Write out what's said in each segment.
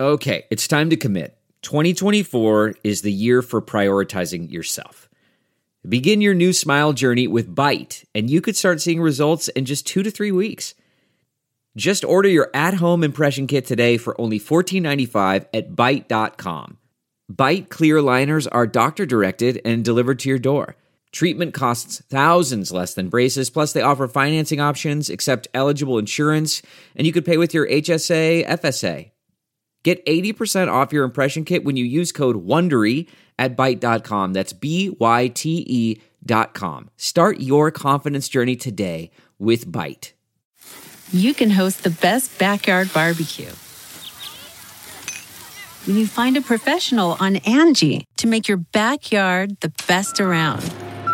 Okay, it's time to commit. 2024 is the year for prioritizing yourself. Begin your new smile journey with Byte, and you could start seeing results in just 2 to 3 weeks. Just order your at-home impression kit today for only $14.95 at Byte.com. Byte clear liners are doctor-directed and delivered to your door. Treatment costs thousands less than braces, plus they offer financing options, accept eligible insurance, and you could pay with your HSA, FSA. Get 80% off your impression kit when you use code WONDERY at Byte.com. That's BYTE.com. Start your confidence journey today with Byte. You can host the best backyard barbecue when you find a professional on Angie to make your backyard the best around.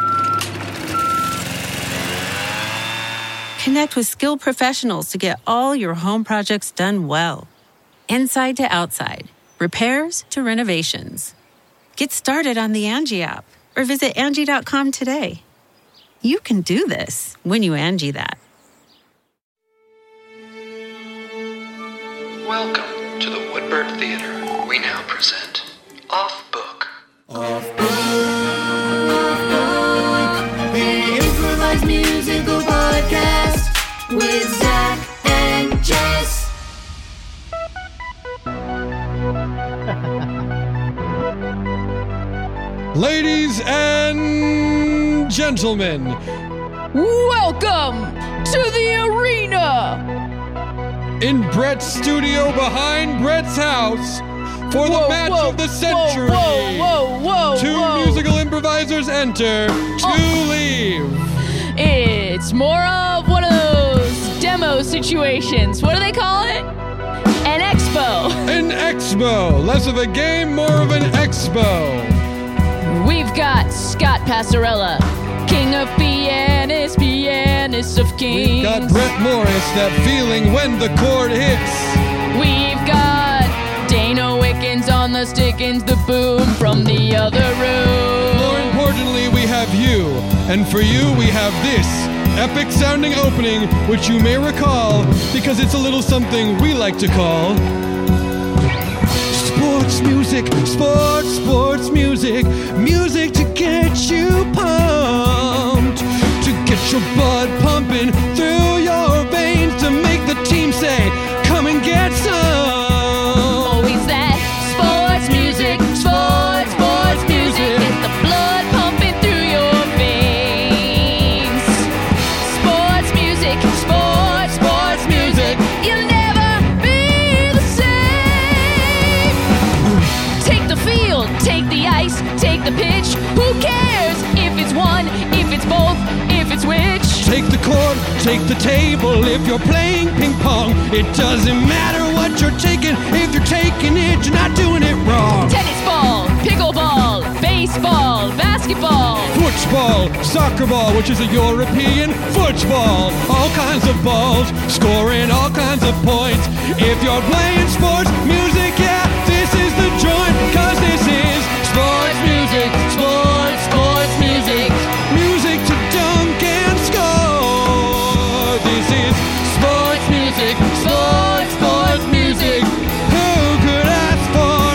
Connect with skilled professionals to get all your home projects done well. Inside to outside, repairs to renovations. Get started on the Angie app or visit Angie.com today. You can do this when you Angie that. Welcome to the Woodbird Theater. We now present Off Book. Off Book, the improvised musical podcast with Zach and Jess. Ladies and gentlemen, welcome to the arena! In Brett's studio behind Brett's house for the match of the century. Two musical improvisers enter to leave. It's more of one of those demo situations. What do they call it? An expo. An expo. Less of a game, more of an expo. We've got Scott Passarella, king of pianists, pianist of kings. We've got Brett Morris, that feeling when the chord hits. We've got Dana Wickens on the stickins, the boom from the other room. More importantly, we have you. And for you, we have this epic sounding opening, which you may recall because it's a little something we like to call sports music, sports music, music to get you pumped, to get your blood pumping through your veins, to make the team say, come and get some. Always that sports music, sports music, get the blood pumping through your veins. Sports music, sports music, you'll never be the same. Take the field, take the ice, take the pitch. Who cares if it's one, if it's both, if it's which? Take the court, take the table. If you're playing ping pong, it doesn't matter what you're taking. If you're taking it, you're not doing it wrong. Tennis ball, pickleball, baseball, basketball, Football, soccer ball, which is a European football. All kinds of balls, scoring all kinds of points. If you're playing sports music, yeah, this is the joint. Cause this is sports music, sports music. Music to dunk and score. This is sports music, sports music. Who could ask for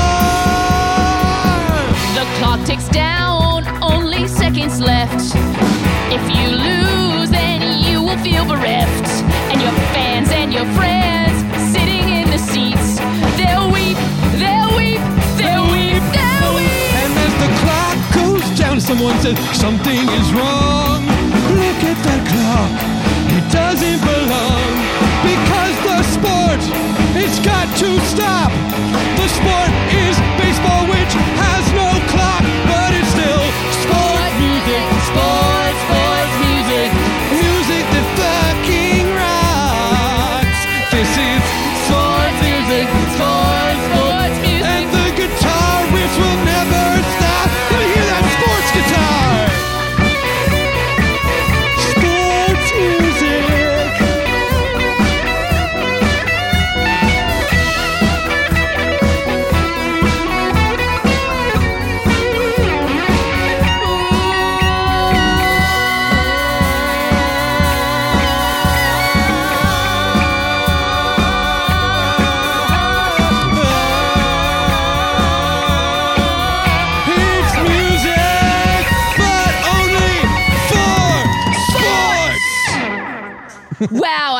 more? The clock ticks down, only seconds left. If you lose, then you will feel bereft. And your fans and your friends sitting in the seats, they'll weep, they'll weep, they'll weep, they'll weep. And as the clock goes down, someone says something is wrong. Look at that clock, it doesn't belong. Because the sport, it's got to stop. The sport is baseball, which has no clock, but it's still sports music, sports music, music that fucking rocks. This is sports music, sports music, and the guitar riffs will never stop. Let me hear that sports guitar. Sports music.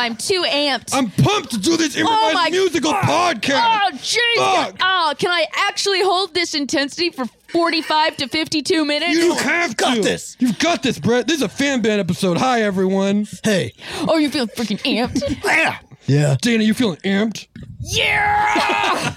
I'm too amped. I'm pumped to do this improvised musical podcast. Oh, jeez. Fuck. Oh, can I actually hold this intensity for 45 to 52 minutes? You have got to. this. You've got this, Brett. This is a fan band episode. Hi, everyone. Hey. Oh, you feel freaking amped? Yeah. Dana, you feeling amped? Yeah!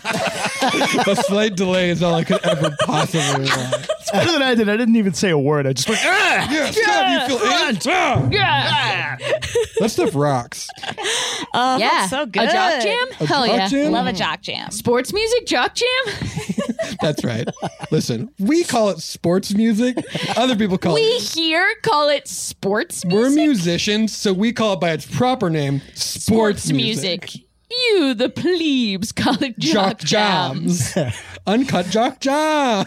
A slight delay is all I could ever possibly want. It's better than I did. I didn't even say a word. I just went, ah! Yeah, Scott, you feel amped? Ah. Yeah! That stuff rocks. Yeah. That's so good. A jock jam? Hell jock yeah. jam? Love a jock jam. Sports music? Jock jam? That's right. Listen, we call it sports music. Other people call We it... here call it sports music. We're musicians, so we call it by its proper name, sports music. You, the plebes, call it jock jams. Uncut jock jam.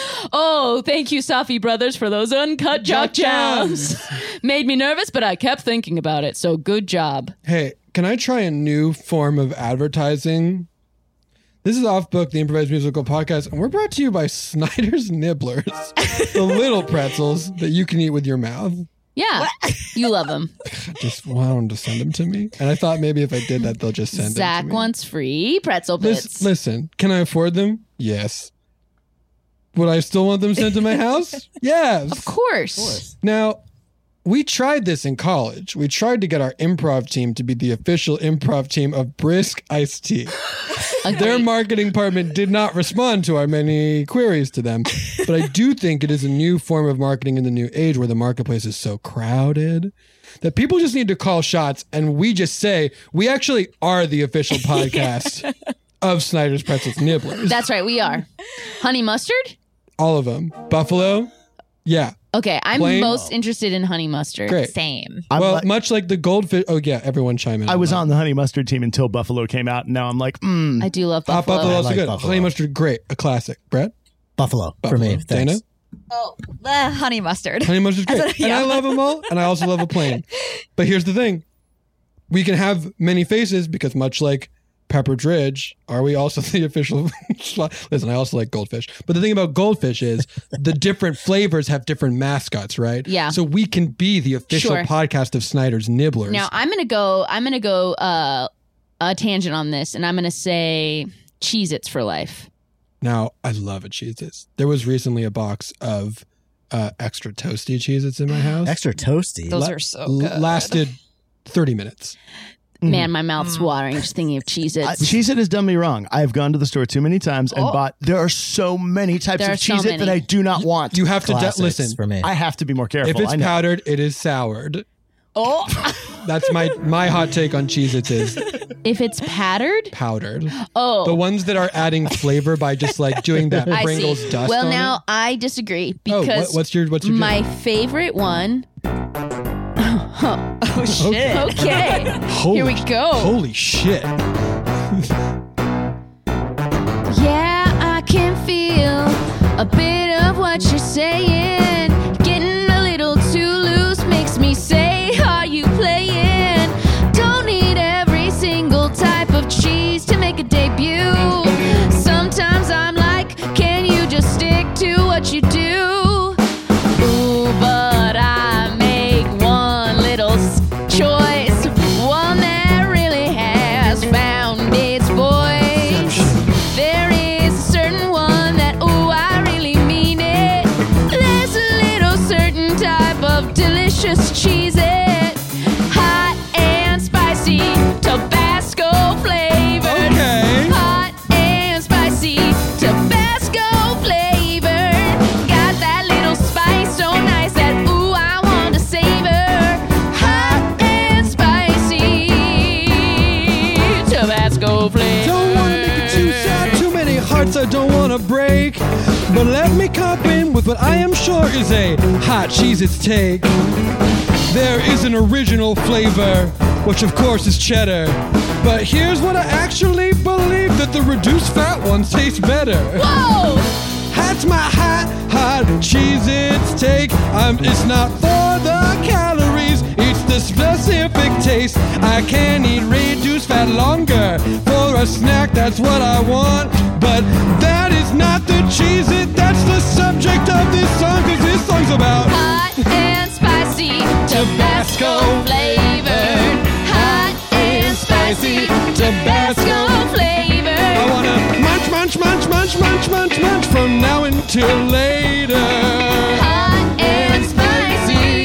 Oh, thank you, Safi Brothers, for those uncut jock jams. Made me nervous, but I kept thinking about it, so good job. Hey, can I try a new form of advertising? This is Off Book, the improvised musical podcast, and we're brought to you by Snyder's Nibblers, the little pretzels that you can eat with your mouth. Yeah, you love them. Just want them to send them to me. And I thought maybe if I did that, they'll just send them Zach to me. wants free pretzel bits. Listen, can I afford them? Yes. Would I still want them sent to my house? Yes. Of course. Now, we tried this in college. We tried to get our improv team to be the official improv team of Brisk Iced Tea. Their marketing department did not respond to our many queries to them. But I do think it is a new form of marketing in the new age where the marketplace is so crowded that people just need to call shots and we just say, we actually are the official podcast of Snyder's Pretzels Nibblers. That's right, we are. Honey mustard? All of them. Buffalo? Yeah. Okay, I'm Plain? most interested in honey mustard. Great. Same. Well, much like the goldfish. Oh, yeah. Everyone chime in. I was on the honey mustard team until Buffalo came out, and now I'm like, I do love Hot buffalo. Buffalo also like good. Buffalo. Honey mustard, great. A classic. Brett? Buffalo for Buffalo. me. Dana? Thanks. Oh, the honey mustard. Honey mustard's great. And I love them all. And I also love a plain. But here's the thing. We can have many faces because much like Pepperidge, are we also the official? Listen, I also like goldfish. But the thing about goldfish is the different flavors have different mascots, right? Yeah. So we can be the official Sure. podcast of Snyder's Nibblers. Now I'm gonna go a tangent on this, and I'm gonna say Cheez-Its for life. Now, I love a Cheez-Its. There was recently a box of extra toasty Cheez-Its in my house. Extra toasty. Those are so good. Lasted 30 minutes. Man, my mouth's watering just thinking of Cheez-Its. Cheez-It has done me wrong. I've gone to the store too many times and bought. There are so many types There of are so Cheez-It that many. I do not want. You have to Classics listen. for me. I have to be more careful. If it's I know. powdered, it is soured. Oh, That's my hot take on Cheez-Its is If it's pattered, powdered. oh, The ones that are adding flavor by just like doing that I Pringles see. dust Well, on now it. I disagree Oh, because what's your my jam? favorite one. oh shit. Okay, Holy, here we go. Holy shit. Yeah, I can feel a bit of what you're saying. Getting a little too loose makes me say, are you playing? Don't need every single type of cheese to make a debut. Sometimes I'm like, can you just stick to what you do? Ooh, but I make one little choice, one that really has found its voice. There is a certain one that, ooh, I really mean it. There's a little certain type of delicious Cheez-It, hot and spicy, Tabasco flavored. Okay. Hot and spicy, Tabasco flavored. Got that little spice so nice that, ooh, I want to savor. Hot and spicy, Tabasco flavored. Don't want to make it too sad, too many hearts I don't want to break. But let me cop in with what I am sure is a hot Cheez-Its take. There is an original flavor, which of course is cheddar. But here's what I actually believe, that the reduced fat ones taste better. Whoa! That's my hot Cheez-Its take. It's not for the calories, it's the specific taste. I can eat reduced fat longer for a snack, that's what I want. But that is not the Cheez-It, that's the subject of this song, cause this song's about Hot and spicy, Tabasco flavored. Hot Tabasco flavor. I wanna munch, munch, munch, munch, munch, munch, munch from now until later. Hot and spicy.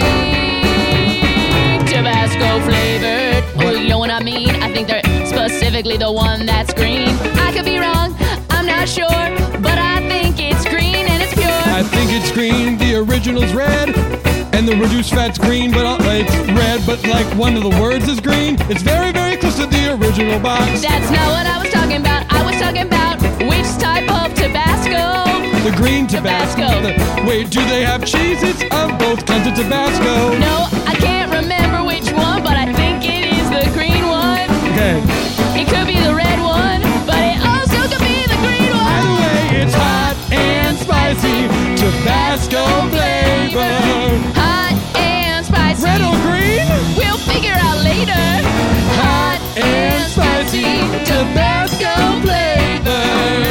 Tabasco flavored. Oh, you know what I mean? I think they're specifically the one that's green. I could be wrong, I'm not sure, but I think it's green and it's pure. I think it's green, the original's red, and the reduced fat's green, but it's red, but like one of the words is green. It's very, very close to the original box. That's not what I was talking about. I was talking about which type of Tabasco. The green Tabasco. Wait, do they have Cheez-Its of both kinds of Tabasco? No, I can't remember which one, but I think it is the green one. Okay. It could be the red one, but it also could be the green one. Either way, it's hot and spicy Tabasco flavor. Hot and spicy. Red or green? We'll figure out later. Hot and spicy Tabasco flavor.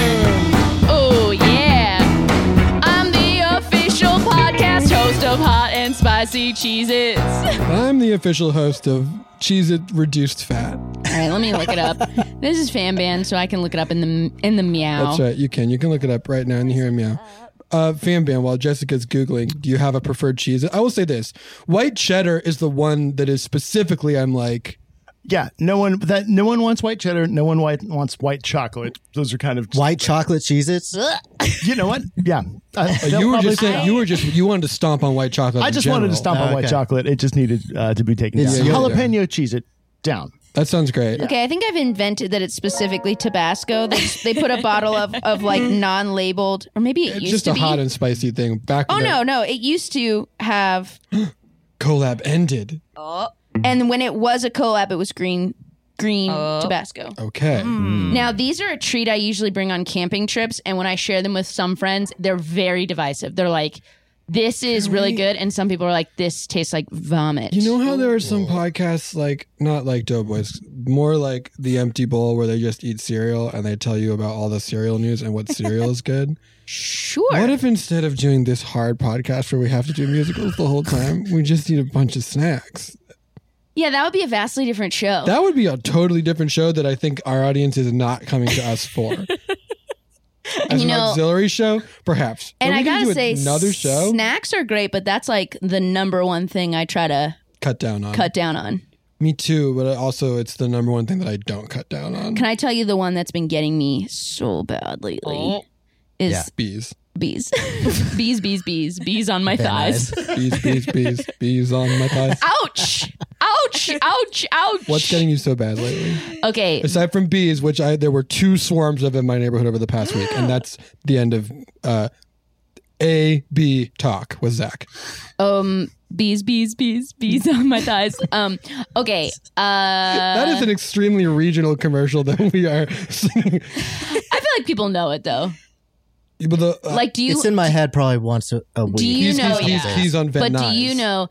Oh yeah, I'm the official podcast host of Hot and Spicy Cheez-Its. I'm the official host of Cheez-It Reduced Fat. All right, let me look it up. This is Fan Band, so I can look it up in the meow. That's right, you can look it up right now and hear him meow. Fan Band, while Jessica's Googling, do you have a preferred cheese? I will say this. White cheddar is the one that is specifically, I'm like... Yeah, no one wants white cheddar. No one wants white chocolate. Those are kind of White chocolate Cheez-Its? You know what? Yeah, you were just saying you wanted to stomp on white chocolate. I just wanted to stomp on white chocolate. It just needed to be taken down. Yeah. Jalapeno Cheez-It down. That sounds great. Okay, I think I've invented that it's specifically Tabasco. They put a bottle of like non-labeled, or maybe it It's used just to a be. hot and spicy thing. Back. Oh no, it used to have. Collab ended. And when it was a collab, it was green Tabasco. Okay. Now, these are a treat I usually bring on camping trips, and when I share them with some friends, they're very divisive. They're like, this is really good, and some people are like, this tastes like vomit. You know how there are some podcasts like, not like Doughboys, more like The Empty Bowl, where they just eat cereal and they tell you about all the cereal news and what cereal is good? Sure. What if instead of doing this hard podcast where we have to do musicals the whole time, we just eat a bunch of snacks? Yeah, that would be a vastly different show. That would be a totally different show that I think our audience is not coming to us for. As an auxiliary show, perhaps. And Are we I gonna gotta do say, another show? snacks are great, but that's like the number one thing I try to Cut down on. Me too, but also it's the number one thing that I don't cut down on. Can I tell you the one that's been getting me so bad lately? Is bees. Bees. Bees on my thighs. Bees on my thighs. Ouch! What's getting you so bad lately? Okay. Aside from bees, which there were 2 swarms of in my neighborhood over the past week, and that's the end of A-B talk with Zach. Bees on my thighs. Okay. That is an extremely regional commercial that we are singing. I feel like people know it though. Like, do you? It's in my head probably once a week. Do you know? He's on Van But do you know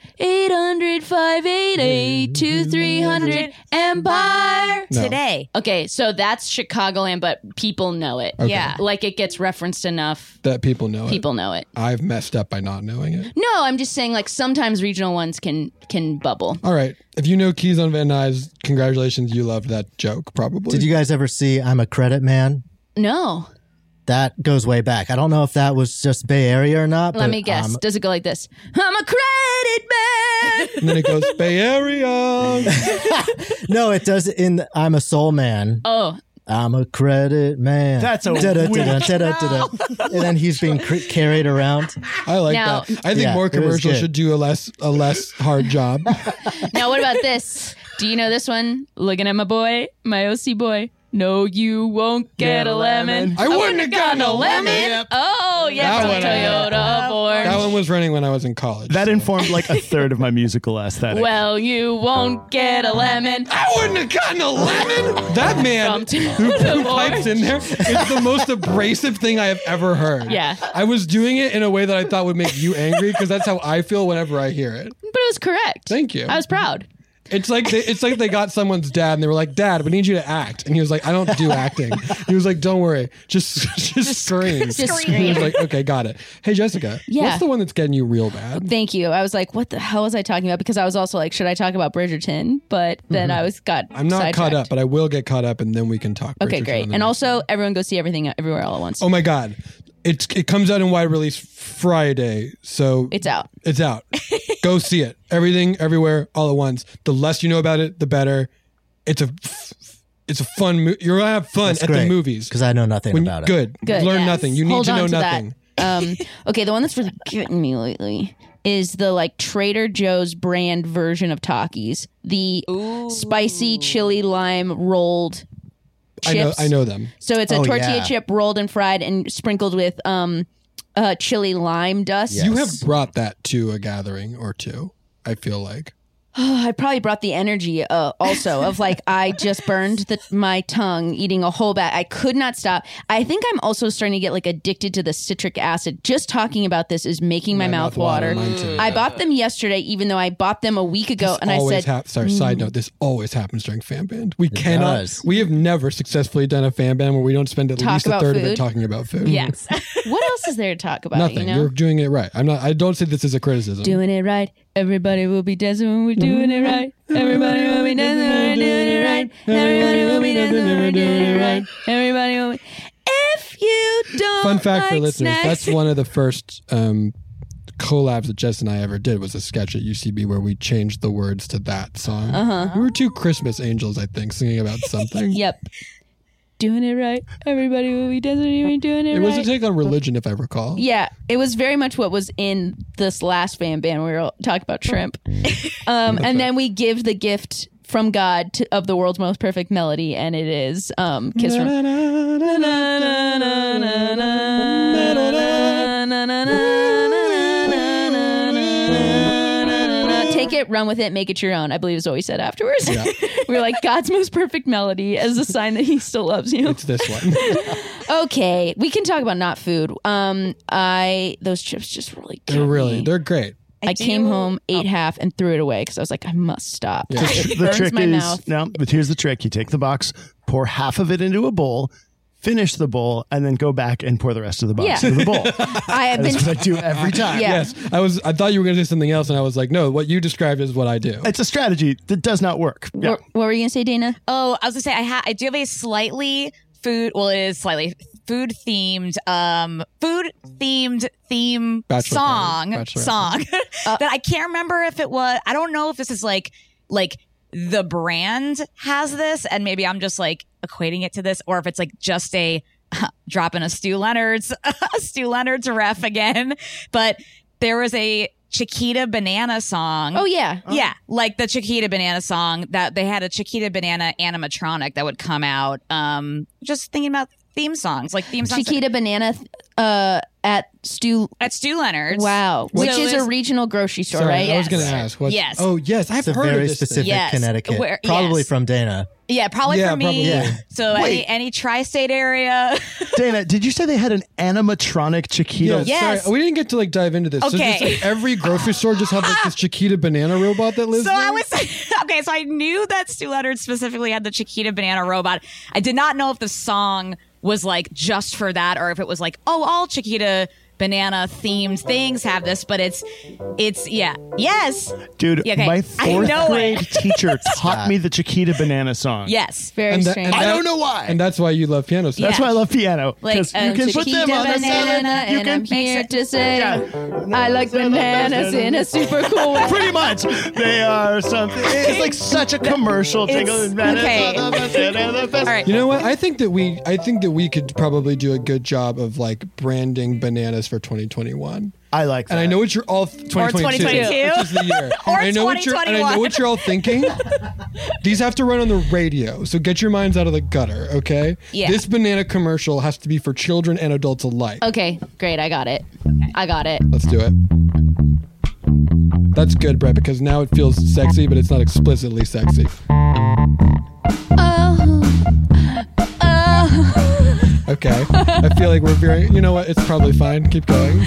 800-588-2300 Empire No. today? Okay, so that's Chicagoland, but people know it. Okay. Yeah, like it gets referenced enough. That people know it. People know it. I've messed up by not knowing it. No, I'm just saying like sometimes regional ones can bubble. All right. If you know Keys on Van Nuys, congratulations. You loved that joke, probably. Did you guys ever see I'm a Credit Man? No. That goes way back. I don't know if that was just Bay Area or not. Let but, me guess. Does it go like this? I'm a credit man. And then it goes, Bay Area. No, it does in I'm a Soul Man. Oh. I'm a credit man. That's a and then he's being carried around. I like Now- that. I think more commercials should do a less hard job. Now, what about this? Do you know this one? Looking at my boy, my OC boy. No, you won't get a lemon. I wouldn't have gotten a lemon. Yep. Oh, yeah, That from one I Toyota Orange. That one was running when I was in college. That informed like a third of my musical aesthetic. Well, you won't get a lemon. I wouldn't have gotten a lemon. That man From who Toyota pipes in there is the most abrasive thing I have ever heard. Yeah. I was doing it in a way that I thought would make you angry because that's how I feel whenever I hear it. But it was correct. Thank you. I was proud. It's like they got someone's dad and they were like, "Dad, we need you to act," and he was like, "I don't do acting." He was like, "Don't worry, just scream." He was like, "Okay, got it." Hey, Jessica, what's the one that's getting you real bad? Thank you. I was like, what the hell was I talking about? Because I was also like, should I talk about Bridgerton? But then I'm not caught up, but I will get caught up and then we can talk. Okay, Bridgerton great. And also, everyone go see Everything Everywhere All at Once. Oh my God. It comes out in wide release Friday, so it's out. It's out. Go see it. Everything, Everywhere, All at Once. The less you know about it, the better. It's a fun movie. You're gonna have fun That's at great, the movies because I know nothing about it. Good. Learn nothing. You need Hold to know on to nothing. That. Okay, the one that's really getting me lately is the like Trader Joe's brand version of Takis. The spicy chili lime rolled chips. I know them. So it's a tortilla chip rolled and fried and sprinkled with chili lime dust. You have brought that to a gathering or two, I feel like. I probably brought the energy also of like I just burned my tongue eating a whole bag. I could not stop. I think I'm also starting to get like addicted to the citric acid. Just talking about this is making my mouth water. I bought them yesterday, even though I bought them a week ago, and I said, side note, this always happens during fan band. We have never successfully done a fan band where we don't spend at least a third of it talking about food. Yes. What else is there to talk about? Nothing. You know? You're doing it right. I don't say this as a criticism. Doing it right. Everybody will be dancing when we're doing it right. Everybody will be dancing when we're doing it right. Everybody will be dancing when we're doing it right. Everybody will be. If you don't Fun fact for like listeners, snacks. that's one of the first collabs that Jess and I ever did was a sketch at UCB where we changed the words to that song. We were two Christmas angels, I think, singing about something. Yep. Doing it right. Everybody will be dancing when we're doing it right. It was a take on religion, if I recall. Yeah, it was very much what was in this last fan band. We were talking about shrimp. And then we give the gift from God of the world's most perfect melody, and it is Kiss from... Take it, run with it, make it your own, I believe is what we said afterwards. Yeah. We were like, God's most perfect melody as a sign that he still loves you. It's this one. Okay, we can talk about not food. Those chips just really good. They're great. I came home, ate half, and threw it away because I was like, I must stop. Yeah. It The burns trick my is mouth. but here's the trick: you take the box, pour half of it into a bowl, finish the bowl, and then go back and pour the rest of the box into the bowl. I have been. That's what I do every time. Yeah. Yes, I thought you were going to say something else, and I was like, no, what you described is what I do. It's a strategy that does not work. Yeah. What were you gonna say, Dana? Oh, I was gonna say I do have a slightly food themed theme song that I can't remember if it was. I don't know if this is like the brand has this, and maybe I'm just like equating it to this, or if it's like just a dropping a Stu Leonard's ref again. But there was a Chiquita Banana song. Oh yeah. Yeah, like the Chiquita Banana song that they had a Chiquita Banana animatronic that would come out. Just thinking about theme songs. Chiquita Banana at Stu Leonard's. Wow. Which is a regional grocery store, Sorry, right? I was going to ask. Yes. Oh, yes. I've It's a heard of very this specific Yes. Connecticut. Probably from Dana. Yeah, probably for me. probably. Yeah. So any tri-state area. Dana, did you say they had an animatronic Chiquita? Yes. Sorry, we didn't get to dive into this. Okay. So just, every grocery store just have this Chiquita Banana robot that lives So there? I was okay. So I knew that Stu Leonard specifically had the Chiquita Banana robot. I did not know if the song was like just for that, or if it was like, oh, all Chiquita Banana themed things have this, but it's yes, Dude, Yeah, okay. my I fourth know grade it. teacher taught me the Chiquita Banana song. yes, Very strange. I don't know why. And that's why you love piano songs. That's why I love piano. Like, Because you can put them Chiquita on the banana, salad. You and can I'm here to say I like bananas in a super cool way. Pretty much. They are something. It's like such a commercial jingle. okay. All right. You know what? I think that we could probably do a good job of like branding bananas for 2021. I like that. And I know what you're all 2022, 2022. which is the year. Or I know what you're 2021. all thinking. These have to run on the radio, so get your minds out of the gutter, okay? Yeah. This banana commercial has to be for children and adults alike. Okay, great. I got it. Let's do it. That's good, Brett, because now it feels sexy, but it's not explicitly sexy. Okay. I feel like we're veering. You know what? It's probably fine. Keep going.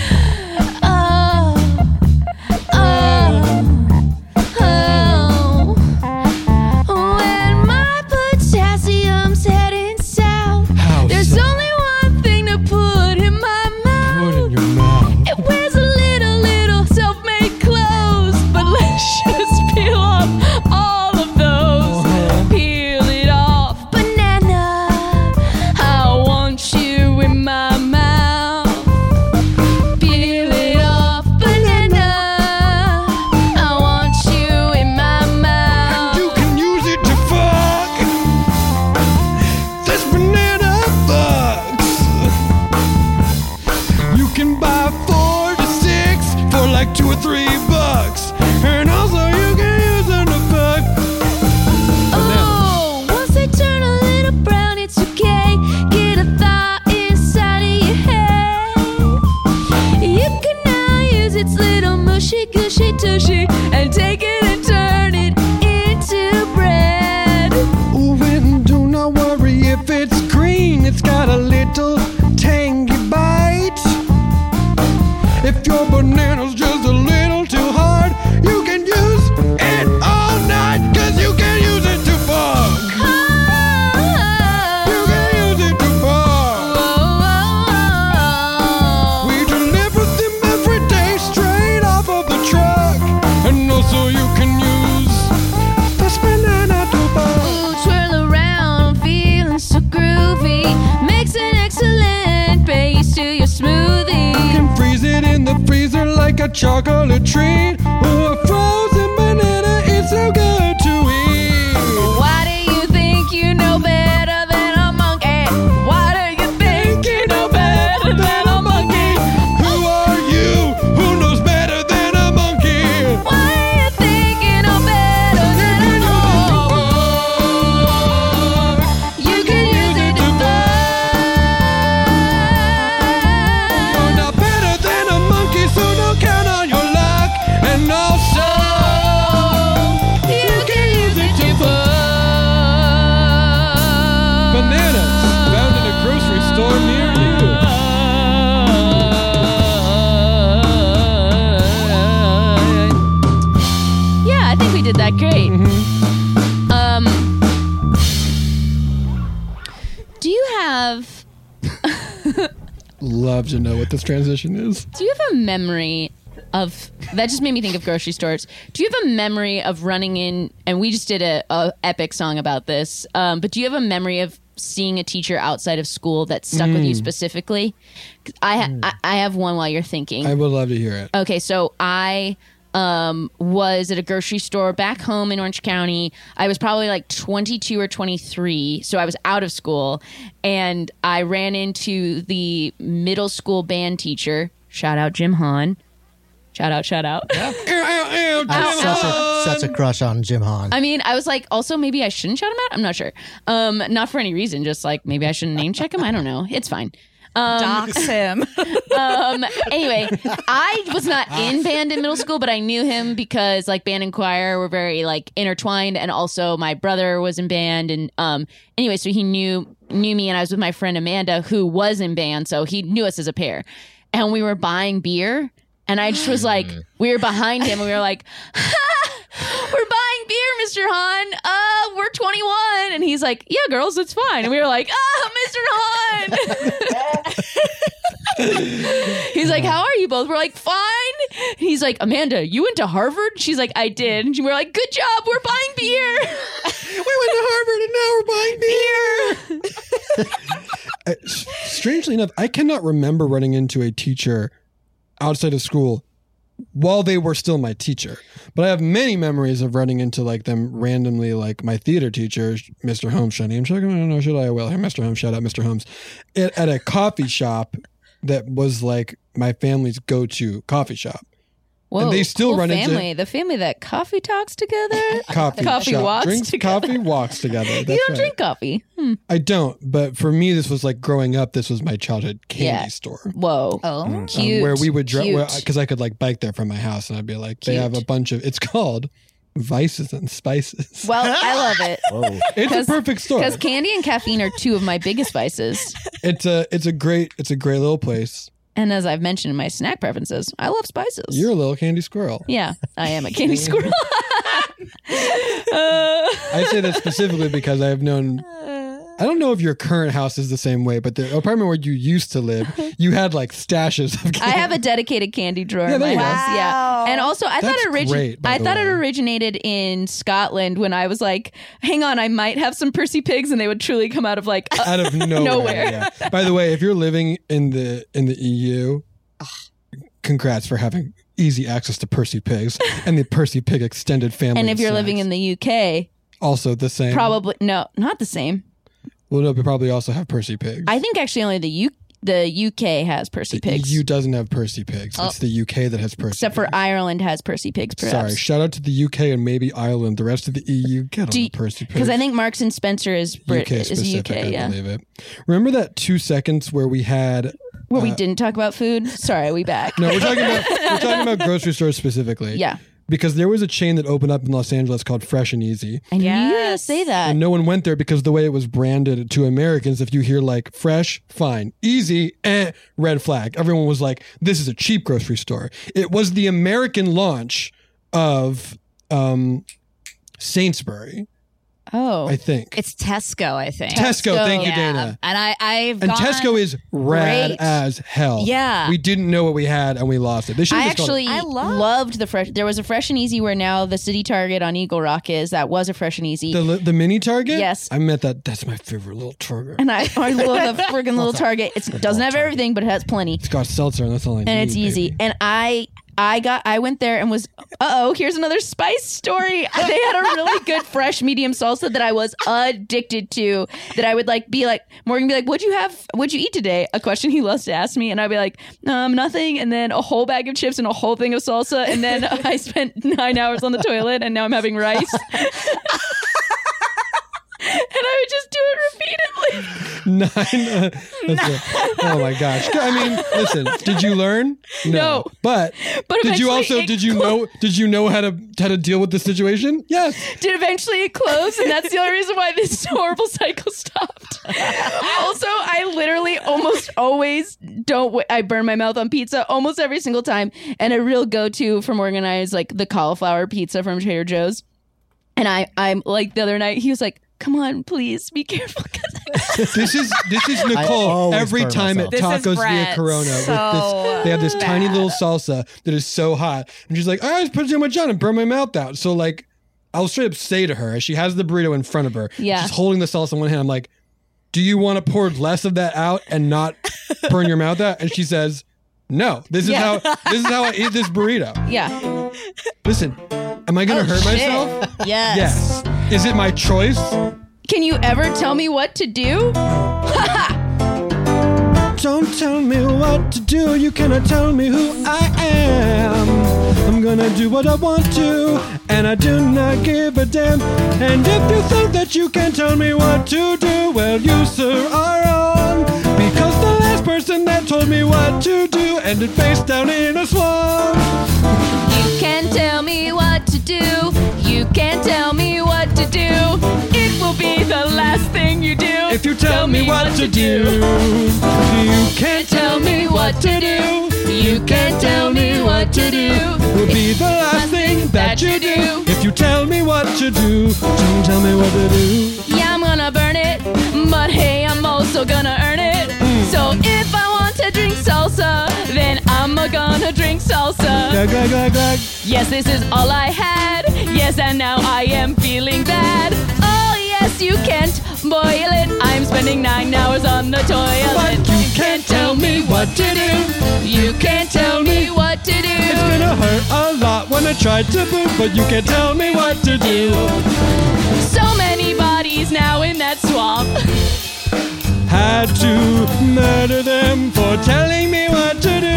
gentle, tangy bite. If your banana's just a little too hard, you can use it all night, 'cause you can use it to fuck. You can use it to fuck. We deliver them every day straight off of the truck. And also you can use this banana to fuck. Ooh, twirl around, feeling so groovy. Makes an excellent base to your smoothie. You can freeze it in the freezer like a chocolate treat. Ooh, a frozen banana is so good to eat. Why do you think you know better than a monkey? Why do you think you know better than a monkey? Who are you? Who knows better than a monkey? Why do you think you know better than a monkey? You can use it to You're not better than a monkey, so don't count on your luck. And also, You can use it to bananas found in a grocery store near you. Yeah, I think we did that great. Do you have Love to know what this transition is. Do you have a memory of that? Just made me think of grocery stores. Do you have a memory of running in? And we just did a epic song about this. But do you have a memory of seeing a teacher outside of school that stuck with you specifically? I have one while you're thinking. I would love to hear it. Okay, so I was at a grocery store back home in Orange County. I was probably like 22 or 23, so I was out of school, and I ran into the middle school band teacher. Shout out Jim Hahn. Shout out. I have such a crush on Jim Hahn. I mean, I was like, also maybe I shouldn't shout him out. I'm not sure. Not for any reason. Just like maybe I shouldn't name check him. I don't know. It's fine. Dox him. Anyway, I was not in band in middle school, but I knew him because like band and choir were very like intertwined, and also my brother was in band, and anyway, so he knew me, and I was with my friend Amanda, who was in band, so he knew us as a pair, and we were buying beer, and I just was like, we were behind him, and we were like, we're buying beer, Mr. Hahn. We're 21. And he's like, yeah, girls, it's fine. And we were like, Mr. Hahn. He's like, how are you both? We're like, fine. He's like, Amanda, you went to Harvard? She's like, I did. And we're like, good job. We're buying beer. We went to Harvard and now we're buying beer. Strangely enough, I cannot remember running into a teacher outside of school while they were still my teacher. But I have many memories of running into like them randomly, like my theater teacher, Mr. Holmes. Should I name check him? I don't know. Should I? Well, Mr. Holmes, shout out Mr. Holmes. At a coffee shop that was like my family's go-to coffee shop. Whoa, and they still cool run family. into The family that coffee talks together. coffee shop. walks Drinks together. Coffee walks together. That's You don't right. drink coffee. I don't, but for me, this was like growing up. This was my childhood candy Yeah. store. Whoa. Oh, Cute. Where we would Cute. because I could like bike there from my house, and I'd be like, they have a bunch of. It's called Vices and Spices. Well, I love it. It's a perfect store. Because candy and caffeine are two of my biggest vices. It's a great little place. And as I've mentioned in my snack preferences, I love spices. You're a little candy squirrel. Yeah, I am a candy squirrel. I say that specifically because I have known. I don't know if your current house is the same way, but the apartment where you used to live, you had like stashes of candy. I have a dedicated candy drawer Yeah, in my there you go. house. Yeah, and also I That's thought great, by the it way. originated in Scotland when I was like, hang on, I might have some Percy Pigs, and they would truly come out of like out of nowhere. Nowhere. Yeah. By the way, if you're living in the EU, congrats for having easy access to Percy Pigs and the Percy Pig extended family. And if you're snacks. living in the UK, also the same. probably no, not the same. Well, no, we probably also have Percy Pigs. I think actually only the UK has Percy Pigs. EU doesn't have Percy Pigs. It's the UK that has Percy Except Pigs. for Ireland has Percy Pigs, perhaps. Sorry, shout out to the UK and maybe Ireland. The rest of the EU, get on the Percy Pigs. Because I think Marks and Spencer is UK specific, UK, I yeah. believe it. Remember that 2 seconds where we had... Where we didn't talk about food? Sorry, we back. No, we're talking about grocery stores specifically. Yeah. because there was a chain that opened up in Los Angeles called Fresh and Easy. I knew you were going to say that. And no one went there because the way it was branded to Americans, if you hear like fresh, fine, easy, red flag. Everyone was like, this is a cheap grocery store. It was the American launch of Sainsbury. Oh, I think It's Tesco, I think. Tesco. Thank you, Yeah. Dana. And I've And gone- Tesco is rad Great. as hell. Yeah. We didn't know what we had and we lost it. They should I have just called actually it loved the Fresh. There was a Fresh and Easy where now the City Target on Eagle Rock is. That was a Fresh and Easy. the mini Target. Yes. I meant that. That's my favorite little Target. And I love the friggin' little Target. It doesn't have everything, but it has plenty. It's got seltzer, and that's all I need. And it's easy. baby. And I went there and was, here's another spice story. They had a really good fresh medium salsa that I was addicted to, that I would be like, Morgan would be like, what'd you eat today? A question he loves to ask me. And I'd be like, nothing. And then a whole bag of chips and a whole thing of salsa. And then I spent 9 hours on the toilet and now I'm having rice. And I would just do it repeatedly. Oh my gosh! I mean, listen. Did you learn? No. But did you also eventually did you know how to deal with the situation? Yes. Did eventually it close, and that's the only reason why this horrible cycle stopped. Also, I literally almost always I burn my mouth on pizza almost every single time, and a real go-to for Morgan and I is like the cauliflower pizza from Trader Joe's. And I'm like, the other night he was like, come on, please be careful. This is Nicole always every burn time myself. at This is Tacos via Brett. Corona. They have this tiny little salsa that is so hot, and she's like, "I just put too much on and burn my mouth out." So like, I'll straight up say to her as she has the burrito in front of her, Yeah. she's holding the salsa in one hand. I'm like, "Do you want to pour less of that out and not burn your mouth out?" And she says, "No. This is how I eat this burrito." Yeah. Listen, am I gonna hurt myself? Yes. Yes. Is it my choice? Can you ever tell me what to do? Don't tell me what to do. You cannot tell me who I am. I'm gonna do what I want to, and I do not give a damn. And if you think that you can tell me what to do, well, you, sir, are wrong. Because the last person that told me what to do ended face down in a swamp. You can't tell me what to do. You can't tell me what to do. It will be the last thing you do. If you tell me what to do, you can't tell me what to do. You can't tell me what to do. Will be the last thing that you do. If you tell me what to do, don't tell me what to do. Yeah, I'm gonna burn it, but hey, I'm also gonna earn it. So if I want to drink salsa, then I'm gonna drink salsa. Glug, glug, glug, glug. Yes, this is all I had. Yes, and now I am feeling bad. Oh, yes, you can't boil it. I'm spending 9 hours on the toilet. But you can't tell me what to do. You can't tell me what to do. It's gonna hurt a lot when I try to poop, but you can't tell me what to do. So many bodies now in that swamp. Had to murder them for telling me what to do.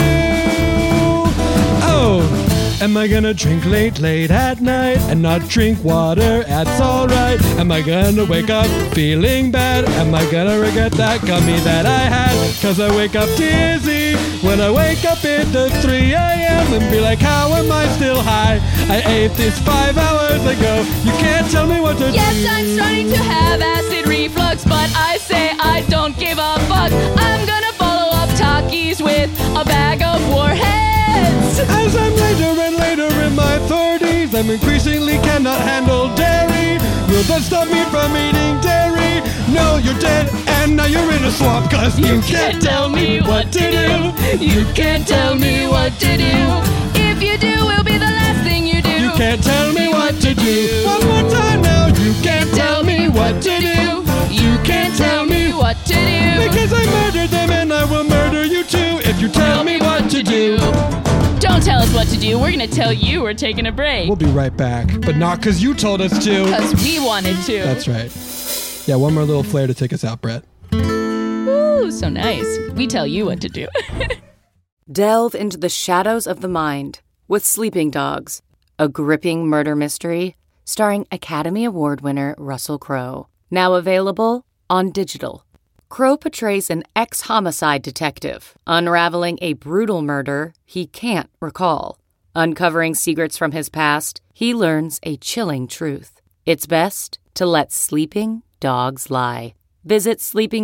Oh, am I gonna drink late at night and not drink water? That's alright. Am I gonna wake up feeling bad? Am I gonna regret that gummy that I had? Cause I wake up dizzy when I wake up at the 3 a.m. and be like, how am I still high? I ate this 5 hours ago. You can't tell me what to do. Yes, I'm starting to have acid reflux, but I say I don't give a fuck. I'm gonna follow up Takis with a bag of warheads. As I'm later and later in my 30s, I'm increasingly cannot handle dairy. Will that stop me from eating dairy? No, you're dead, and now you're in a swamp, cause you can't tell me what to do. You can't tell me what to do. If you do, will be the last thing you do. You can't tell me what to do. One more time now, you can't tell me what to do. You can't tell me what to do. Because I murdered them and I will murder you too if you tell me what to do. Don't tell us what to do. We're gonna tell you we're taking a break. We'll be right back, but not because you told us to. Because we wanted to. That's right. Yeah, one more little flair to take us out, Brett. Ooh, so nice. We tell you what to do. Delve into the shadows of the mind with Sleeping Dogs, a gripping murder mystery starring Academy Award winner Russell Crowe. Now available on digital. Crowe portrays an ex-homicide detective unraveling a brutal murder he can't recall. Uncovering secrets from his past, he learns a chilling truth. It's best to let sleeping dogs lie. Visit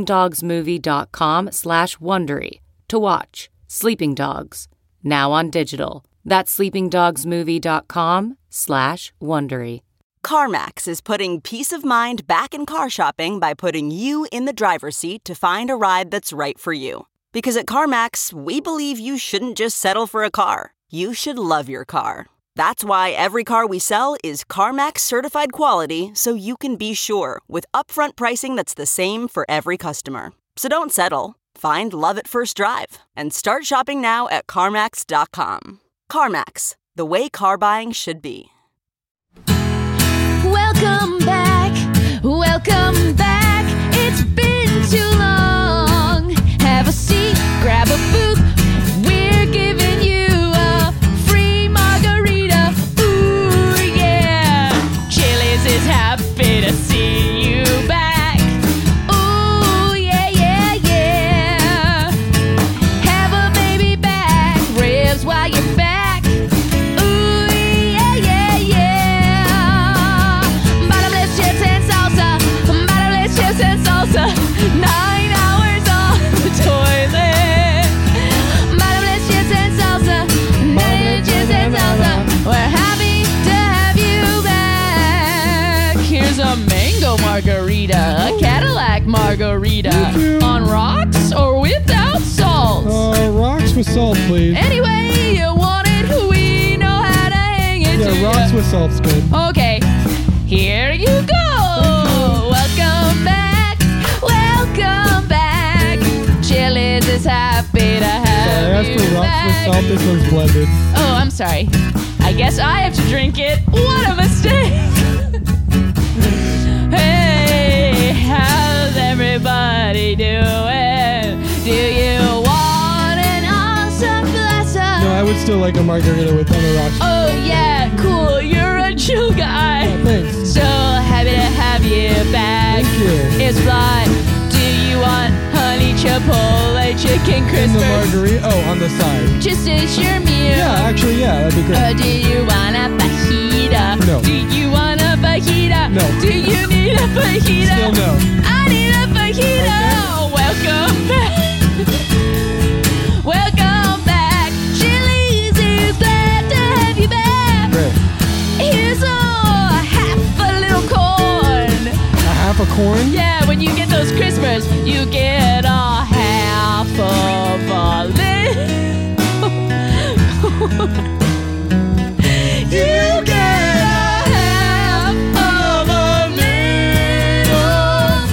sleepingdogsmovie.com/Wondery to watch Sleeping Dogs, now on digital. That's sleepingdogsmovie.com/Wondery. CarMax is putting peace of mind back in car shopping by putting you in the driver's seat to find a ride that's right for you. Because at CarMax, we believe you shouldn't just settle for a car. You should love your car. That's why every car we sell is CarMax certified quality, so you can be sure with upfront pricing that's the same for every customer. So don't settle. Find love at first drive and start shopping now at CarMax.com. CarMax, the way car buying should be. Welcome back, welcome back. It's been too long. Have a seat, grab a book. We're giving you a free margarita. Ooh, yeah. Chili's is happy to see you back. Ooh, yeah, yeah, yeah. Have a baby back, ribs while you're back. Ooh, yeah, yeah, yeah. Bottomless chips and salsa, bottomless chips and salsa. 9 hours on the toilet. Bottomless chips and salsa, bottomless chips and salsa. We're happy to have you back. Here's a mango margarita, a Cadillac margarita. On rocks or without salt? Rocks with salt, please. Anyway, you want it, we know how to hang it to Yeah, rocks ya. with salt's good. Okay, here you go. Welcome back, welcome back. Chili's is happy to have Sorry, I asked you for rocks back. with salt. This one's blended. Oh, I'm sorry. I guess I have to drink it. What a mistake. Hey, how's everybody doing? Do you want an awesome glass of... No, I would still like a margarita with on the rocks. Oh, yeah, cool. You're a chill guy. Yeah, thanks. So happy to have you back. Thank you. It's fly. Do you want honey chipotle chicken And the crispers? margarita, on the side. Just as your meal. Yeah, actually, yeah, that'd be great. Do you want a fajita? No. Do you want a fajita? No. Do you need a fajita? Still no. I need a fajita. Welcome back. Welcome back. Chili's is glad to have you back. Great. Here's half a little corn. A half a corn? Yeah, when you get those crispers, you get a half of a little. You get a half of a little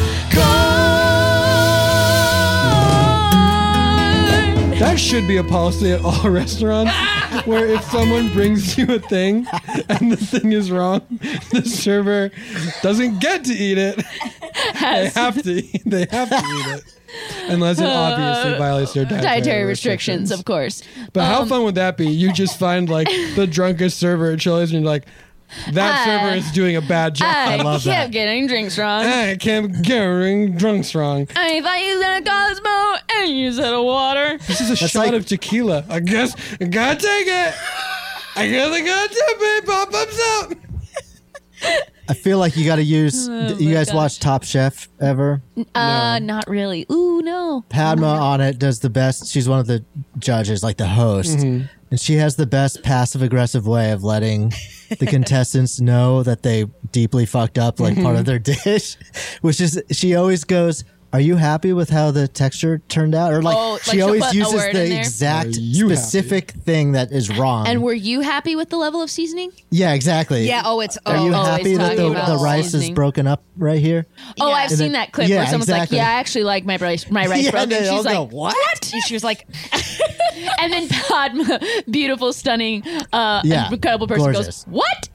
corn. That should be a policy at all restaurants where if someone brings you a thing and the thing is wrong, the server doesn't get to eat it. They have to eat it. Unless it obviously violates their Dietary restrictions, of course. But how fun would that be? You just find like the drunkest server at Chili's and you're like, that server is doing a bad job. I kept getting drinks wrong. I kept getting drunk wrong. I thought you said a Cosmo and you said a water. This is a shot of tequila. I guess I gotta take it. I guess I gotta take it. Pop-ups out. I feel like you got to use. You guys watch Top Chef ever? Not really. Ooh, no. Padma on it does the best. She's one of the judges, like the host. Mm-hmm. And she has the best passive aggressive way of letting the contestants know that they deeply fucked up like part of their dish, which is she always goes, "Are you happy with how the texture turned out?" Or like she she'll always put a uses word in the there. exact specific thing that is wrong. And were you happy with the level of seasoning? Yeah, exactly. Yeah, it's Are you always happy that talking about the rice is seasoning. broken up right here? Oh, I've And seen then- that clip yeah, where someone's exactly. like, "Yeah, I actually like my rice Yeah, broken." they all She's go, like, "What?" She was like, and then Padma, beautiful, stunning, Yeah, incredible person, gorgeous. goes, "What?"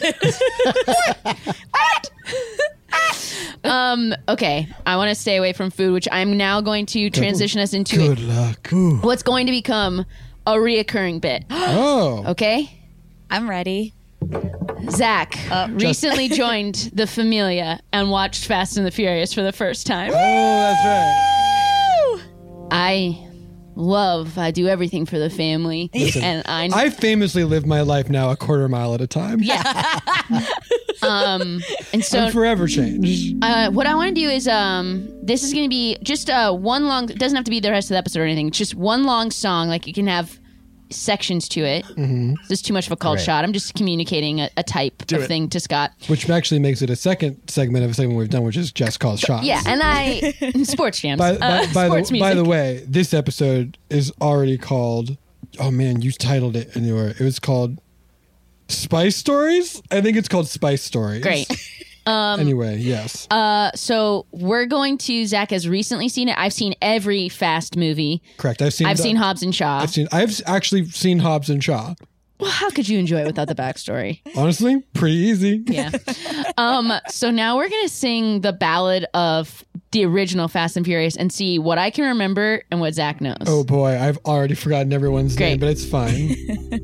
Okay, I want to stay away from food, which I'm now going to transition us into Good luck. what's going to become a reoccurring bit. Oh. Okay, I'm ready. Zach recently joined the Familia and watched Fast and the Furious for the first time. Oh, that's right. I love. I do everything for the family. Listen, And I famously live my life now a quarter mile at a time. Yeah. And so I'm forever changed. what I want to do is this is going to be just one long. It doesn't have to be the rest of the episode or anything. It's just one long song. Like you can have sections to it. Mm-hmm. This is too much of a cold Great. shot. I'm just communicating a type Do of it. thing to Scott. Which actually makes it a second segment of a segment we've done, which is Jess Calls Shots. Yeah, and I sports jams. By Sports music. the way, this episode is already called. Oh man, you titled it anywhere. It was called Spice Stories. I think it's called Spice Stories. Great. Anyway, yes. So we're going to. Zach has recently seen it. I've seen every Fast movie. Correct. I've seen Hobbs and Shaw. I've actually seen Hobbs and Shaw. Well, how could you enjoy it without the backstory? Honestly, pretty easy. Yeah. So now we're gonna sing the ballad of the original Fast and Furious and see what I can remember and what Zach knows. Oh boy, I've already forgotten everyone's Great. name, but it's fine.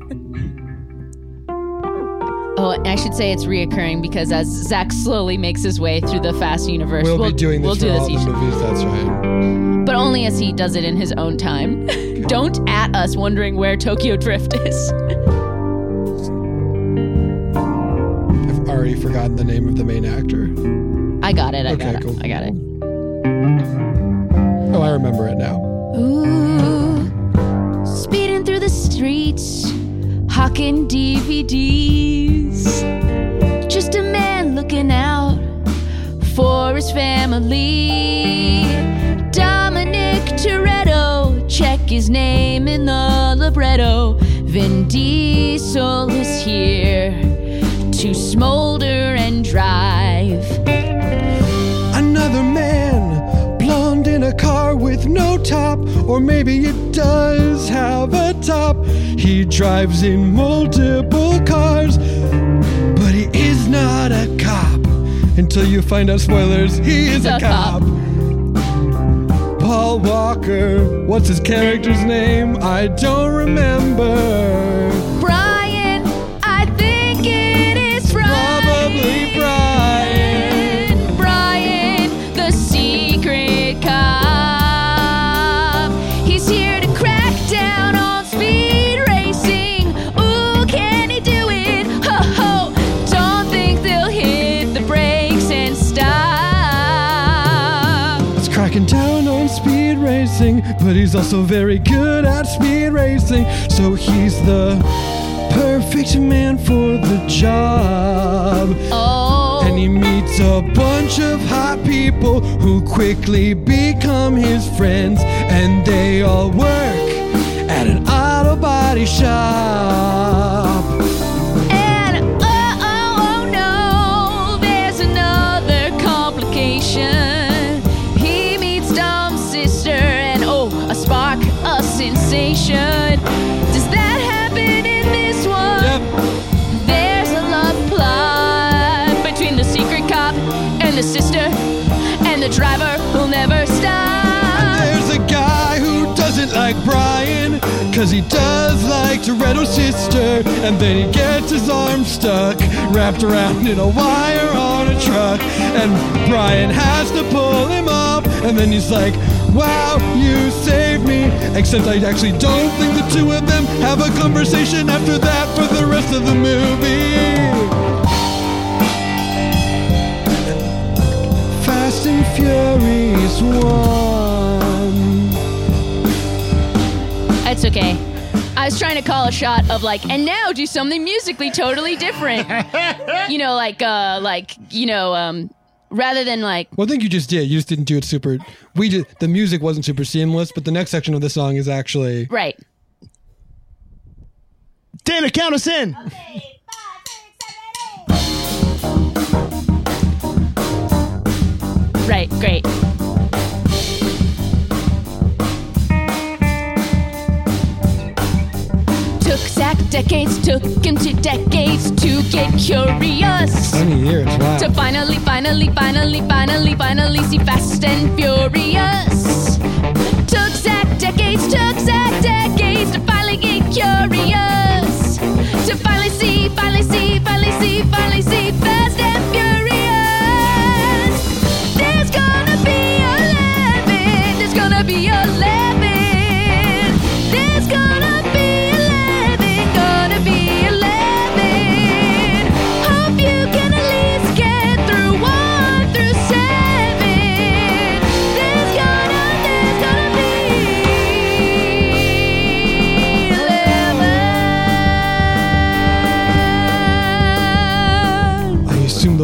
Oh, and I should say it's reoccurring because as Zach slowly makes his way through the Fast universe, We'll be doing this for all each- the movies. That's right. but only as he does it in his own time. Don't at us wondering where Tokyo Drift is. I've already forgotten the name of the main actor. I got it. I Okay, got cool. it. I got it. Oh, I remember it now. Ooh, speeding through the streets, hawking DVDs. Just a man looking out for his family. Dominic Toretto, check his name in the libretto. Vin Diesel is here to smolder and drive. Another man, blonde in a car with no top, or maybe it does have a top. He drives in multiple cars, but he is not a cop. Until you find out, spoilers, he is a cop. Paul Walker, what's his character's name? I don't remember. Brian, I think it is Brian. Probably Brian. Brian, the secret cop. He's here to crack down on speed racing. Ooh, can he do it? Ho ho! Don't think they'll hit the brakes and stop. He's cracking down on speed racing, but he's also very good at speed racing. So he's the perfect man for the job. Oh. And he meets a bunch of hot people who quickly become his friends, and they all work at an auto body shop. And oh no, there's another complication. He meets Dom's sister, and oh, a spark, a sensation. Does that happen in this one? Yep. There's a love plot between the secret cop and the sister, and the driver who'll never stop. There's a guy who doesn't like Brian, cause he does like Toretto's sister. And then he gets his arm stuck, wrapped around in a wire on a truck. And Brian has to pull him up, and then he's like, wow, you saved me. Except I actually don't think the two of them have a conversation after that for the rest of the movie. Fast and Furious 1. It's okay. I was trying to call a shot of like, and now do something musically totally different. Rather than like. Well, I think you just did. You just didn't do it super. The music wasn't super seamless, but the next section of the song is actually. Right. Dana, count us in. Okay, 5, 6, 7, 8. Right, great. Took Zach decades, took him 2 decades to get curious. 20 years, wow. To finally see Fast and Furious. Took Zach decades to finally get curious. To finally see Fast and Furious. There's gonna be 11.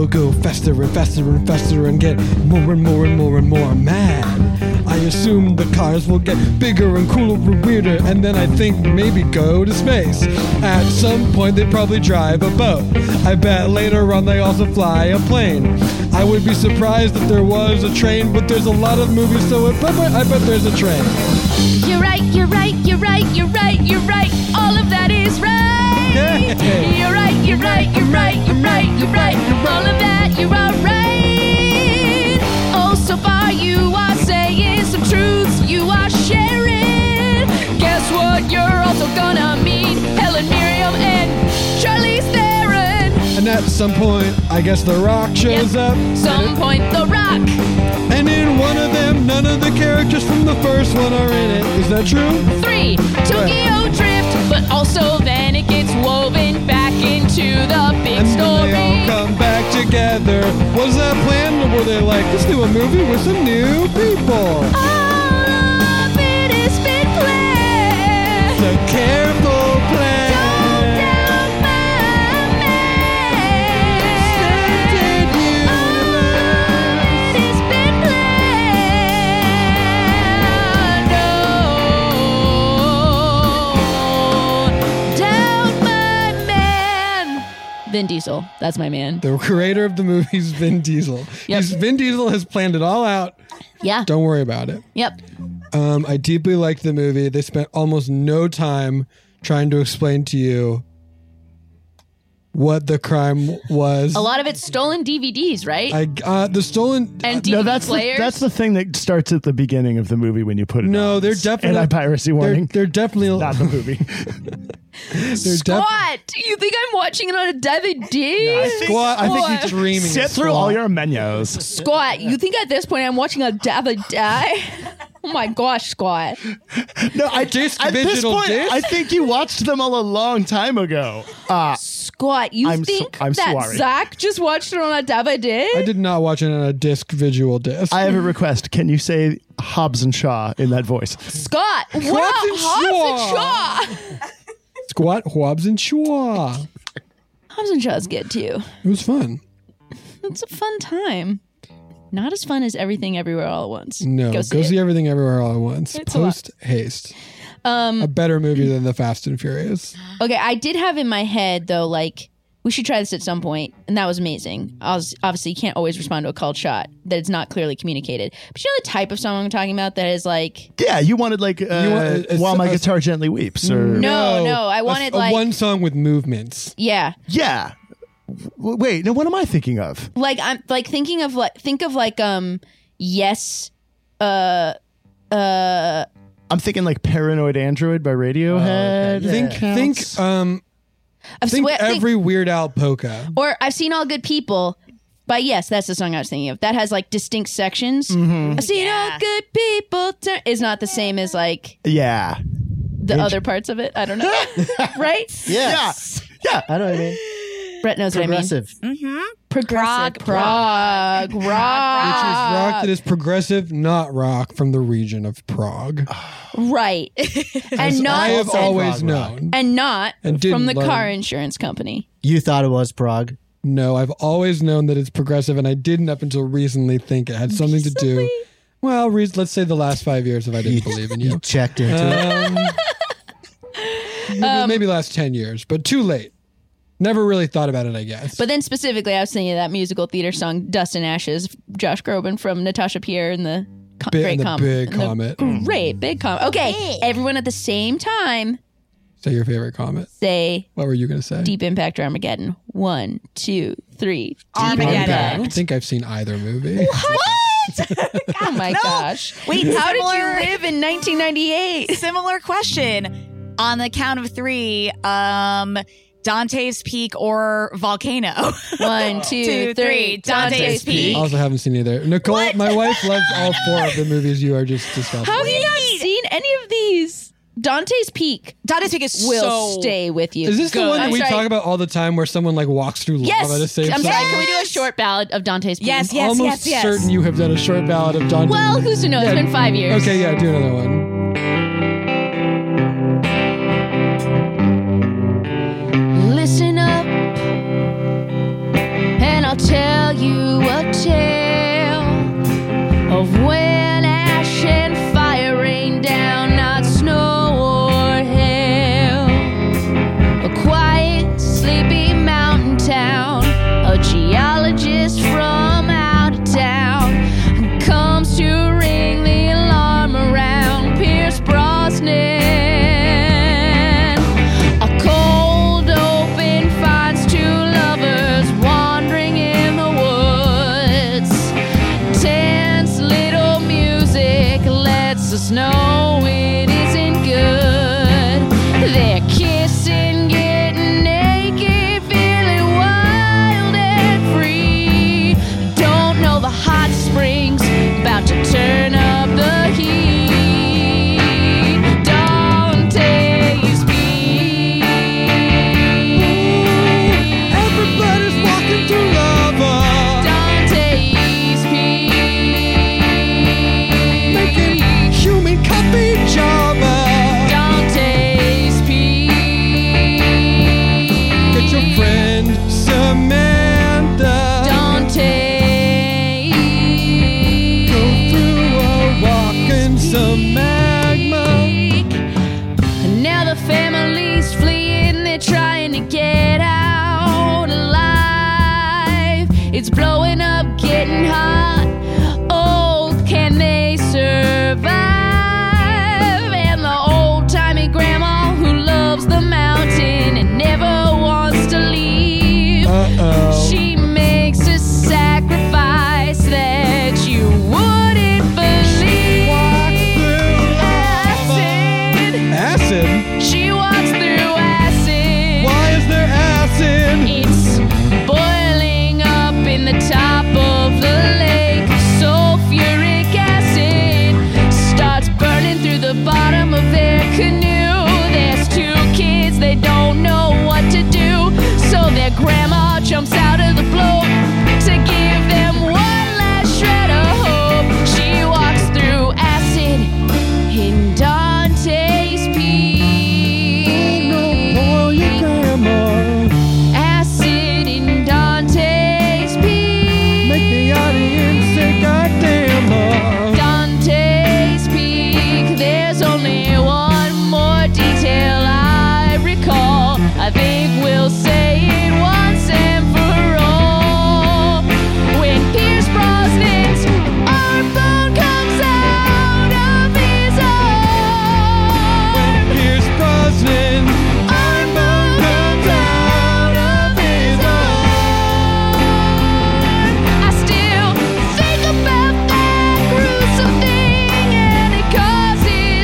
go faster and faster and faster and get more and more and more and more mad. I assume the cars will get bigger and cooler and weirder, and then I think maybe go to space. At some point they probably drive a boat. I bet later on they also fly a plane. I would be surprised if there was a train, but there's a lot of movies, so I bet there's a train. You're right, you're right, you're right, you're right, you're right. All of that is right. Hey. You're right, you're right, you're right, you're right, you're right. All of that, you are right. Oh, so far you are saying some truths you are sharing. Guess what? You're also gonna meet Helen Miriam and Charlize Theron. And at some point, I guess The Rock shows up. Some point, The Rock. And in one of them, none of the characters from the first one are in it. Is that true? 3, Tokyo Drift, but also then it gets woven back into the big And story. then they all come back together. Was that planned, or were they like, let's do a movie with some new people? All of it has been planned. It's a careful plan. Don't doubt my man. Extended All of it has been planned. Don't doubt my man. Vin Diesel. That's my man. The creator of the movie is Vin Diesel. Yep. Vin Diesel has planned it all out. Yeah. Don't worry about it. Yep. I deeply liked the movie. They spent almost no time trying to explain to you what the crime was. A lot of it's stolen DVDs, right? The stolen and DVD No, that's players. that's the thing that starts at the beginning of the movie when you put it on. No, they're definitely anti-piracy warning. They're definitely not the movie. Squat! You think I'm watching it on a DVD? Squat, I think you're dreaming. Sit through all your menus. Squat! You think at this point I'm watching a DVD? Oh my gosh, Squat! No, at this point, disc? I think you watched them all a long time ago. Squat! You I'm think I'm that sorry. Zach just watched it on a DVD? I did not watch it on a visual disc. I have a request. Can you say Hobbs and Shaw in that voice? Scott! What up, Hobbs and Shaw? Squat, Hobbs and Shaw. Hobbs and Shaw's good too. It was fun. It's a fun time. Not as fun as Everything Everywhere All at Once. No, go see Everything Everywhere All at Once. It's a lot. Post haste. A better movie than The Fast and Furious. Okay, I did have in my head though, like, we should try this at some point, and that was amazing. Obviously, you can't always respond to a called shot that it's not clearly communicated. But you know the type of song I'm talking about that is like, Yeah, you wanted like While My Guitar Gently Weeps, or No, I wanted like one song with movements. Yeah, yeah. Wait, no, what am I thinking of? like I'm like think of yes, I'm thinking like Paranoid Android by Radiohead. Think every Weird Al polka. Or I've Seen All Good People. But yes, that's the song I was thinking of. That has like distinct sections. Mm-hmm. I've seen all good people is not the same as like Yeah. the other parts of it. I don't know. Right? Yes. Yeah. I know what I mean. Brett knows Progressive. what I mean. Progressive. Prague. Which is rock that is progressive, not rock from the region of Prague. Right. As and not I have always known. and not And didn't from the learn. car insurance company. You thought it was Prague. No, I've always known that it's progressive, and I didn't up until recently think it had something to do. Well, let's say the last 5 years if I didn't believe in you. You checked into it. Maybe last 10 years, but too late. Never really thought about it, I guess. But then specifically, I was thinking of that musical theater song, Dust and Ashes, Josh Groban from Natasha Pierre and the Great Comet. Big Comet. Great Big Comet. Okay, everyone at the same time Say your favorite comet. say What were you going to say? Deep Impact or Armageddon. 1, 2, 3. Deep I Impact. don't think I've seen either movie. Oh my gosh. Wait, how did you similar- live in 1998? Similar question. On the count of 3, Dante's Peak or Volcano? 1, 2, 3. Dante's Peak. Also haven't seen either. Nicole, my wife loves all 4 of the movies you are just discussing. How have you not seen any of these? Dante's Peak. Dante's Peak is will so stay with you. Is this the one that I'm we sorry. talk about all the time where someone like walks through Yes. lava to save I'm someone? sorry. Can we do a short ballad of Dante's Peak? Yes, I'm almost certain you have done a short ballad of Dante. Well, who's to know? It's been 5 years. Okay, yeah, do another one. Listen up, and I'll tell Families fleeing, they're trying to get out alive. It's blowing up, getting hot. Oh, can they survive? And the old-timey grandma who loves the mountain and never wants to leave. She makes a sacrifice that you wouldn't believe. Acid? She walks through acid. Why is there acid? It's boiling up in the top of the lake. Sulfuric acid starts burning through the bottom of their canoe. There's 2 kids, they don't know what to do. So their grandma jumps out of the boat to give them one last shred of hope. She walks through acid in Dante's Peak. Oh, your grandma. Acid in Dante's Peak. Make the audience say goddamn. Dante's Peak. There's only one more detail I recall. I think we'll say it once and for all. When Pierce Brosnan's arm bone comes out of his arm. Pierce Brosnan. Arm bone comes out of his arm. I still think about that gruesome thing, and it causes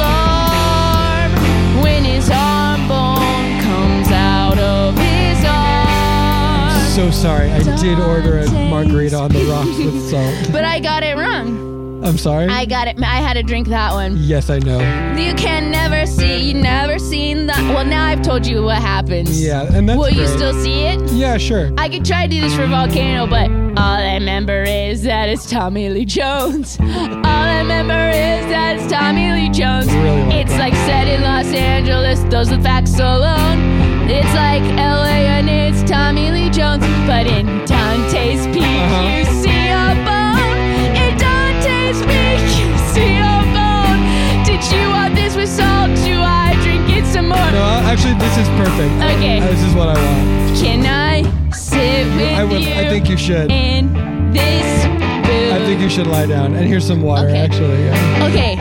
alarm when his arm bone comes out of his arm. So sorry, I did order a margarita on the rocks with salt. But I got it wrong. I'm sorry? I got it. I had to drink that one. Yes, I know. You can never see. You never seen that. Well, now I've told you what happens. Yeah, and that's Will you great. still see it? Yeah, sure. I could try to do this for Volcano, but all I remember is that it's Tommy Lee Jones. All I remember is that it's Tommy Lee Jones. Really like It's that. like set in Los Angeles, those are the facts alone. It's like LA and it's Tommy Lee Jones, but in Dante's Peak you see a bone. In Dante's Peak you see a bone. Did you want this with salt? Do I drink it some more? No, actually, this is perfect. Okay. This is what I want. Can I sit with I will. you? I think you should. In this booth. I think you should lie down. And here's some water, Okay. actually. Yeah. Okay,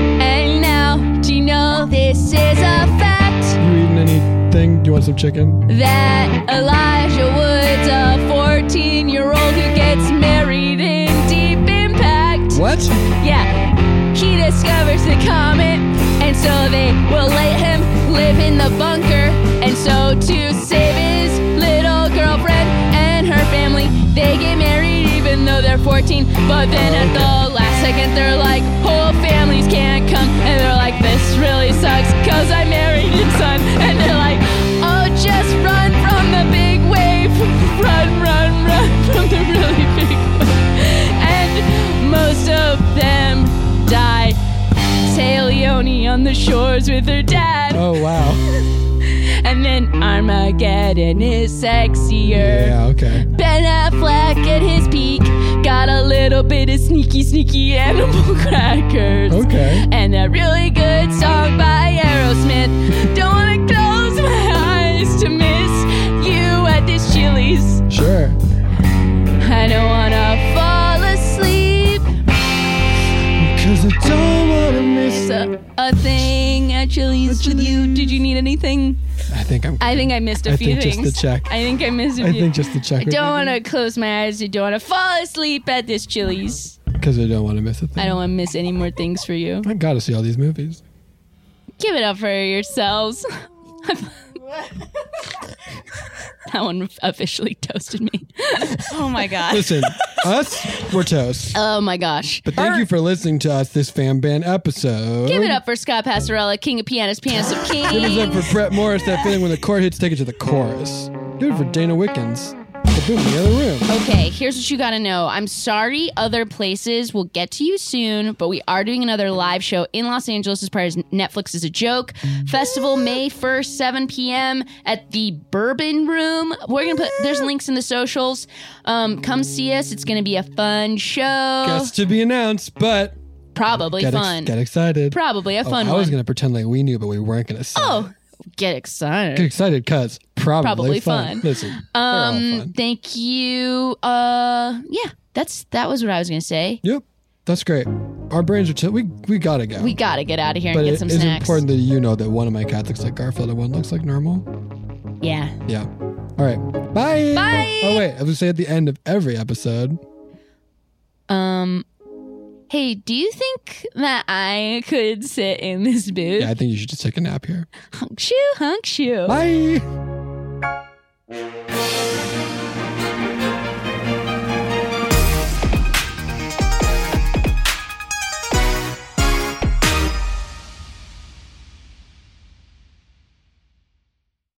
and now, do you know this is a fact? You eating anything? Do you want some chicken? That Elijah Wood's a 14-year-old who gets married in Deep Impact. What? Yeah, he discovers the comet, and so they will let him live in the bunker. And so to save his little girlfriend and her family, they get married even though they're 14. But then at the last second, they're like, whole families can't come. And they're like, this really sucks, cause I married your son. And they're like, oh, just run from the big wave. Run, run, run from the really big wave. And most of them die. Tay Leone on the shores with her dad. Oh, wow. And then Armageddon is sexier. Yeah, okay. Ben Affleck at his peak got a little bit of sneaky animal crackers. Okay. And a really good song by Aerosmith. Don't wanna close my eyes to miss you at this Chili's. Sure. I don't wanna fall asleep. Cause I don't wanna miss A thing at Chili's with you. Did you need anything? I think I missed a few think things. just the check. I think I missed a I few. think just the check. I don't want to close my eyes. I don't want to fall asleep at this Chili's. Because I don't want to miss a thing. I don't want to miss any more things for you. I gotta see all these movies. Give it up for yourselves. That one officially toasted me. Oh my god. Listen, us, we're toast. Oh my gosh. But thank you for listening to us this fan band episode. Give it up for Scott Passarella, King of Pianists, Pianist of Kings. Give it up for Brett Morris, that feeling when the chord hits, take it to the chorus. Do it for Dana Wickens. The boom in the other room. Okay, here's what you gotta know. I'm sorry other places will get to you soon, but we are doing another live show in Los Angeles as part of Netflix is a Joke Festival, May 1st, 7 p.m. at the Bourbon Room. We're gonna put, there's links in the socials. Come see us. It's gonna be a fun show. Guests to be announced, but Probably fun. Get excited. Probably a fun I was one. going to pretend like we knew, but we weren't going to say. Oh, get excited. Get excited because probably fun. Listen, they're all fun. Thank you. Yeah, that was what I was going to say. Yep. That's great. Our brains are we gotta go. We gotta get out of here but and get some snacks. It's important that you know that one of my cats looks like Garfield and one looks like normal. Yeah. Yeah. All right. Bye. Bye. Oh wait, I was say at the end of every episode. Hey, do you think that I could sit in this booth? Yeah, I think you should just take a nap here. Honk shoe, honk shoe. Bye.